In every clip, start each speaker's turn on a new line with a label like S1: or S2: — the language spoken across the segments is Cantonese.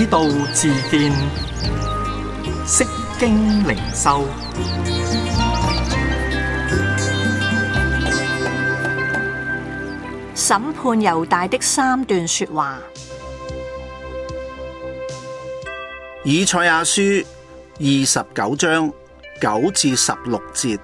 S1: 道自見，釋經靈修。
S2: 審判猶大的3段說話。
S3: 以賽亞書29章9至16節：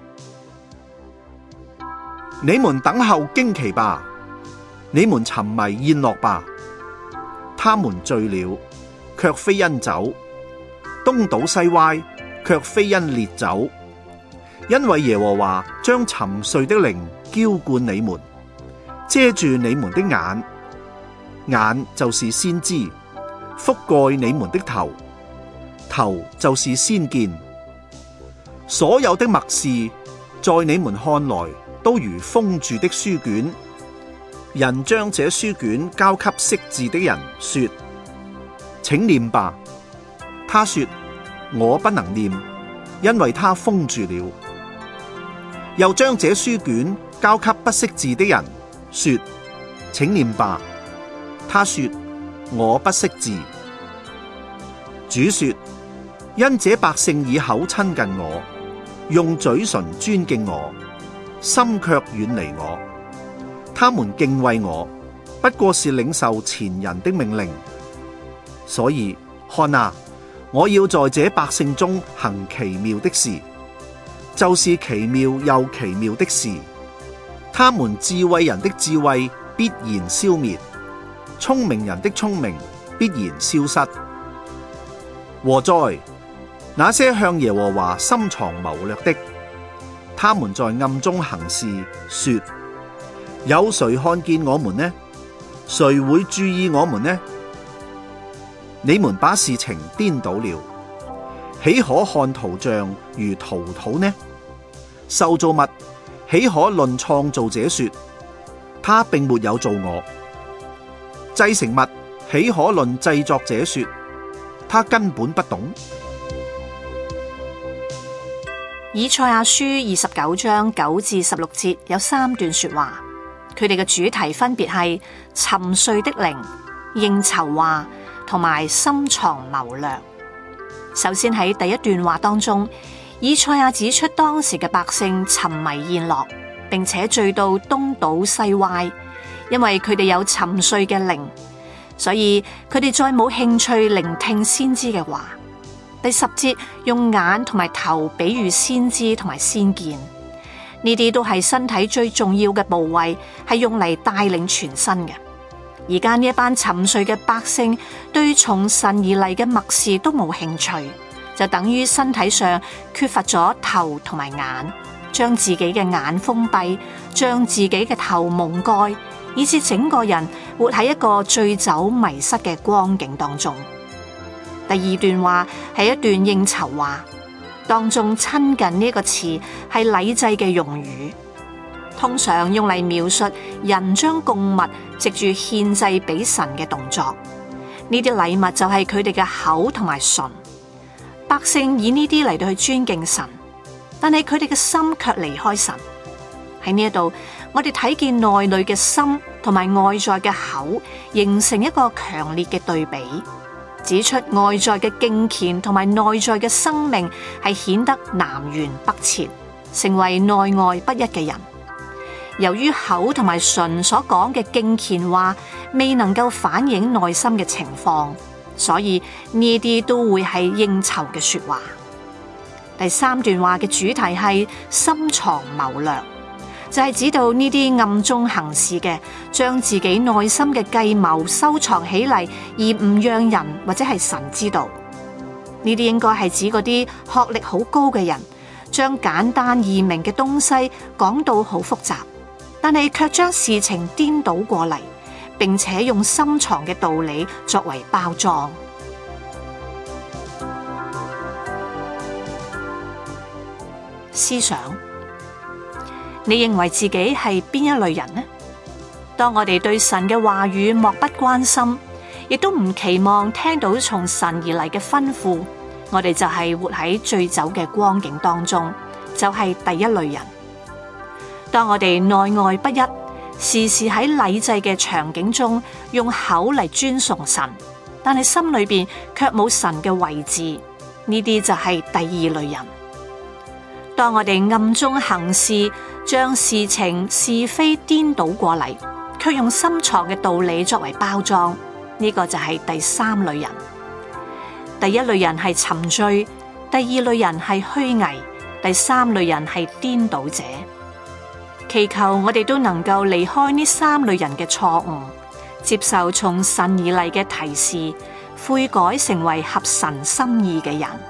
S3: 你們等候驚奇吧，你們沉迷宴樂吧。他們醉了，卻非因酒；東倒西歪，卻非因烈酒。因為耶和華將沉睡的靈澆灌你們，遮住你們的眼，眼就是先知，覆蓋你們的頭，頭就是先見。所有的默示，在你們看來都如封住的書卷。人將這書卷交給識字的人，說：請念吧。他說：我不能念，因為他封住了。又將這書卷交給不識字的人，說：請念吧。他說：我不識字。主說：因這百姓以口親近我，用嘴唇尊敬我，心卻遠離我。他們敬畏我，不過是領受前人的命令。所以看啊，我要在這百姓中行奇妙的事，就是奇妙又奇妙的事。他們智慧人的智慧必然消滅，聰明人的聰明必然消失。禍哉！那些向耶和華深藏謀略的，他們在暗中行事，說：有誰看見我們呢？誰會注意我們呢？你們把事情顛倒了，豈可看圖像如陶土呢？受造物豈可論創造者說，他並沒有造我？製成物豈可論製作者說，他根本不懂？
S2: 以賽亞書29章9至16節有3段說話，佢哋嘅主題分別係沉睡的靈、應酬話同埋深藏謀略。首先喺第一段話當中，以賽亞指出當時嘅百姓沉迷宴樂，並且醉到東倒西歪，因為佢哋有沉睡嘅靈，所以佢哋再冇興趣聆聽先知嘅話。第10節用眼同埋頭比喻先知同埋先見，呢啲都係身體最重要嘅部位，係用嚟帶領全身嘅。而家呢一班沉睡嘅百姓對從神而嚟嘅默示都冇興趣，就等於身體上缺乏咗頭同埋眼，將自己嘅眼封閉，將自己嘅頭蒙蓋，以致整個人活喺一個醉酒迷失嘅光景當中。第2段話係一段應酬話，當中親近呢個詞係禮制嘅用語，通常用嚟描述人將供物藉住獻祭俾神嘅動作。呢啲禮物就係佢哋嘅口同埋唇，百姓以呢啲嚟到去尊敬神，但係佢哋嘅心卻離開神。喺呢一度，我哋睇見內裏嘅心同埋外在嘅口形成一個強烈嘅對比，指出外在嘅敬虔同埋內在嘅生命係顯得南轅北轍，成為內外不一嘅人。由於口同埋唇所講嘅敬虔話未能夠反映內心嘅情況，所以呢啲都會係應酬嘅說話。第3段話嘅主題係深藏謀略，就係指到呢啲暗中行事嘅，將自己內心嘅計謀收藏起嚟，而唔讓人或者係神知道。呢啲應該係指嗰啲學歷好高嘅人，將簡單易明嘅東西講到好複雜，但係卻將事情顛倒過嚟，並且用深藏嘅道理作為包裝。思想，你認為自己係邊一類人呢？當我哋對神嘅話語漠不關心，亦都唔期望聽到從神而嚟嘅吩咐，我哋就係活喺醉酒嘅光景當中，就係第一類人。當我哋內外不一，時時喺禮制嘅場景中用口嚟尊崇神， 但係心裏邊卻冇神嘅位置，呢啲就係第二類人。當我哋暗中行事，將事情是非顛倒過嚟，卻用深藏嘅道理作為包裝，呢個就係第三類人。第一類人係沉醉，第二類人係虛偽，第三類人係顛倒者。祈求我哋都能夠離開呢三類人嘅錯誤，接受從神而嚟嘅提示，悔改成為合神心意嘅人。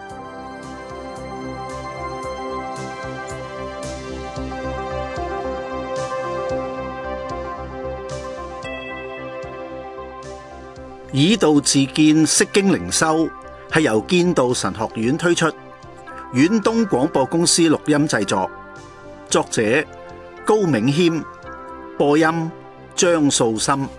S3: 以道自見，釋經靈修係由建道神學院推出，遠東廣播公司錄音製作，作者高銘謙，播音張素心。